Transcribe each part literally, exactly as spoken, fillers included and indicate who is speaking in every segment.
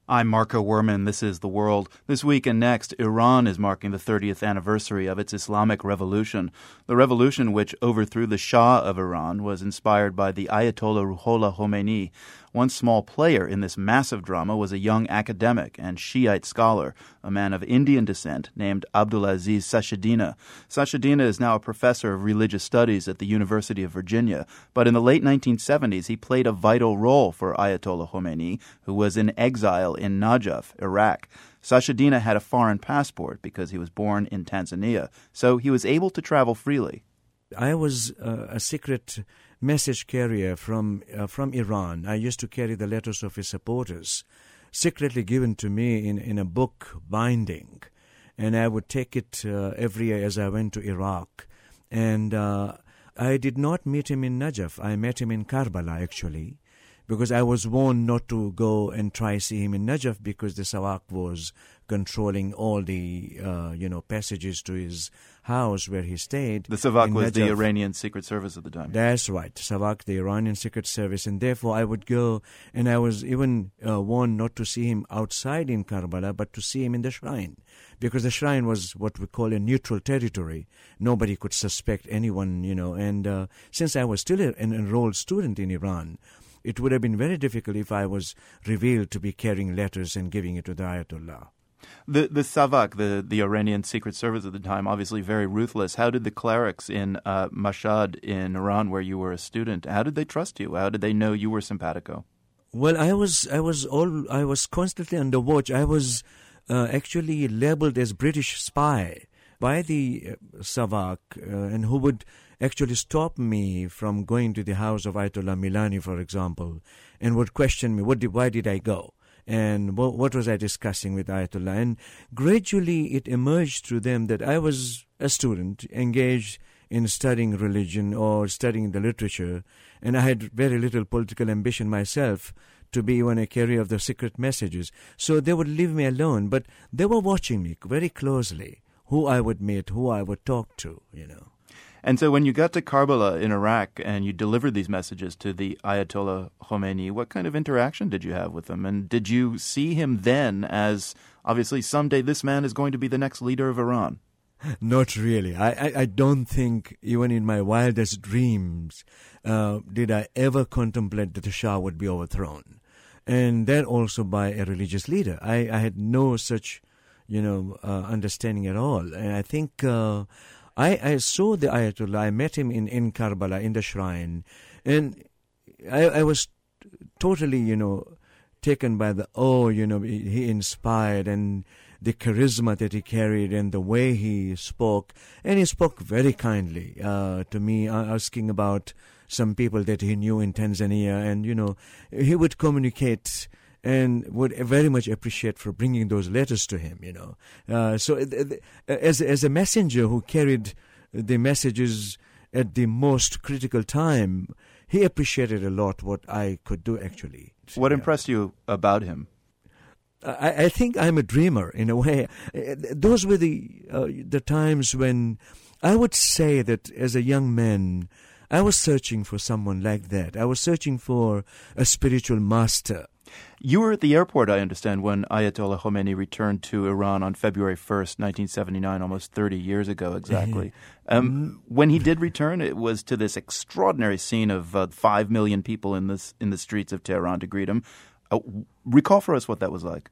Speaker 1: I'm Marco Werman. This is The World. This week and next, Iran is marking the thirtieth anniversary of its Islamic Revolution. The revolution, which overthrew the Shah of Iran, was inspired by the Ayatollah Ruhollah Khomeini. One small player in this massive drama was a young academic and Shiite scholar, a man of Indian descent named Abdulaziz Sachedina. Sachedina is now a professor of religious studies at the University of Virginia, but in the late nineteen seventies he played a vital role for Ayatollah Khomeini, who was in exile in Najaf, Iraq. Sachedina had a foreign passport because he was born in Tanzania, so he was able to travel freely.
Speaker 2: I was uh, a secret message carrier from uh, from Iran. I used to carry the letters of his supporters, secretly given to me in, in a book binding. And I would take it uh, every year as I went to Iraq. And uh, I did not meet him in Najaf. I met him in Karbala, actually, because I was warned not to go and try see him in Najaf because the Sawak was controlling all the, uh, you know, passages to his house where he stayed.
Speaker 1: The Savak was
Speaker 2: Najaf.
Speaker 1: The Iranian Secret Service at the time.
Speaker 2: That's right, Savak, the Iranian Secret Service. And therefore I would go, and I was even uh, warned not to see him outside in Karbala, but to see him in the shrine. Because the shrine was what we call a neutral territory. Nobody could suspect anyone, you know. And uh, since I was still an enrolled student in Iran, it would have been very difficult if I was revealed to be carrying letters and giving it to the Ayatollah.
Speaker 1: The the Savak, the, the Iranian Secret Service at the time, obviously very ruthless. How did the clerics in uh, Mashhad in Iran, where you were a student, how did they trust you? How did they know you were simpatico?
Speaker 2: Well, I was I was all I was constantly under watch. I was uh, actually labeled as British spy by the uh, Savak, uh, and who would actually stop me from going to the house of Ayatollah Milani, for example, and would question me, what did, why did I go? And what, what was I discussing with Ayatollah? And gradually it emerged to them that I was a student engaged in studying religion or studying the literature, and I had very little political ambition myself to be even a carrier of the secret messages. So they would leave me alone, but they were watching me very closely, who I would meet, who I would talk to, you know.
Speaker 1: And so when you got to Karbala in Iraq and you delivered these messages to the Ayatollah Khomeini, what kind of interaction did you have with him? And did you see him then as, obviously, someday this man is going to be the next leader of Iran?
Speaker 2: Not really. I, I, I don't think, even in my wildest dreams, uh, did I ever contemplate that the Shah would be overthrown. And that also by a religious leader. I, I had no such, you know, uh, understanding at all. And I think... Uh, I, I saw the Ayatollah. I met him in, in Karbala, in the shrine. And I, I was totally, you know, taken by the, oh, you know, he, he inspired and the charisma that he carried and the way he spoke. And he spoke very kindly uh, to me, asking about some people that he knew in Tanzania. And, you know, he would communicate and would very much appreciate for bringing those letters to him, you know. Uh, so uh, as, as a messenger who carried the messages at the most critical time, he appreciated a lot what I could do, actually.
Speaker 1: What
Speaker 2: yeah.
Speaker 1: impressed you about him?
Speaker 2: I, I think I'm a dreamer, in a way. Those were the, uh, the times when I would say that as a young man, I was searching for someone like that. I was searching for a spiritual master.
Speaker 1: You were at the airport, I understand, when Ayatollah Khomeini returned to Iran on February first, nineteen seventy-nine, almost thirty years ago exactly. Um, when he did return, it was to this extraordinary scene of uh, five million people in, this, in the streets of Tehran to greet him. Uh, recall for us what that was like.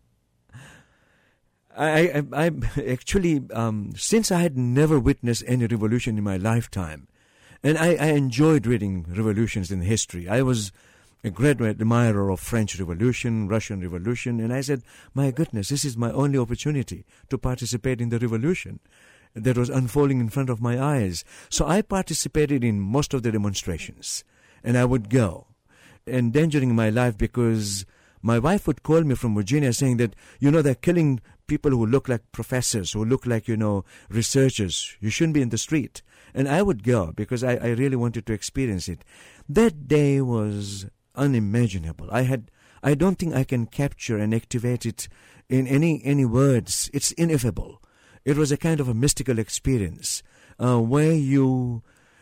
Speaker 2: I, I, I actually, um, since I had never witnessed any revolution in my lifetime, and I, I enjoyed reading revolutions in history. I was a great admirer of French Revolution, Russian Revolution, and I said, my goodness, this is my only opportunity to participate in the revolution that was unfolding in front of my eyes. So I participated in most of the demonstrations, and I would go, endangering my life because my wife would call me from Virginia saying that, you know, they're killing people who look like professors, who look like, you know, researchers. You shouldn't be in the street. And I would go because I, I really wanted to experience it. That day was unimaginable. I had, I don't think I can capture and activate it in any, any words. It's ineffable. It was a kind of a mystical experience uh, where you,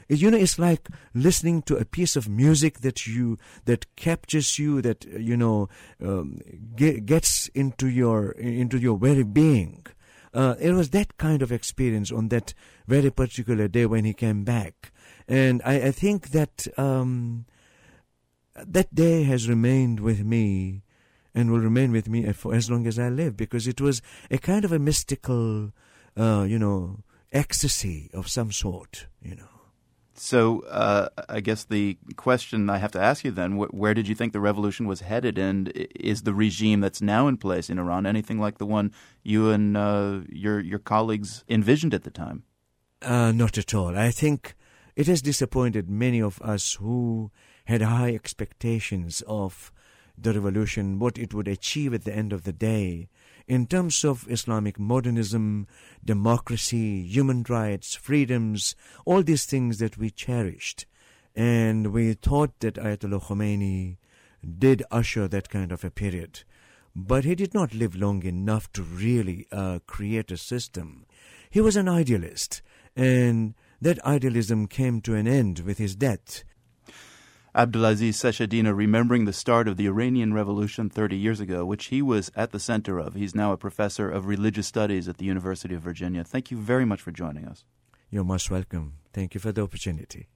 Speaker 2: You know, it's like listening to a piece of music that you that captures you, that you know um, get, gets into your into your very being. Uh, it was that kind of experience on that very particular day when he came back, and I, I think that um, that day has remained with me and will remain with me for as long as I live, because it was a kind of a mystical, uh, you know, ecstasy of some sort, you know.
Speaker 1: So uh, I guess the question I have to ask you then, wh- where did you think the revolution was headed? And is the regime that's now in place in Iran anything like the one you and uh, your your colleagues envisioned at the time?
Speaker 2: Uh, not at all. I think it has disappointed many of us who had high expectations of the revolution, what it would achieve at the end of the day, in terms of Islamic modernism, democracy, human rights, freedoms, all these things that we cherished. And we thought that Ayatollah Khomeini did usher that kind of a period. But he did not live long enough to really uh, create a system. He was an idealist, and that idealism came to an end with his death.
Speaker 1: Abdulaziz Sachedina, remembering the start of the Iranian Revolution thirty years ago, which he was at the center of. He's now a professor of religious studies at the University of Virginia. Thank you very much for joining us.
Speaker 2: You're most welcome. Thank you for the opportunity.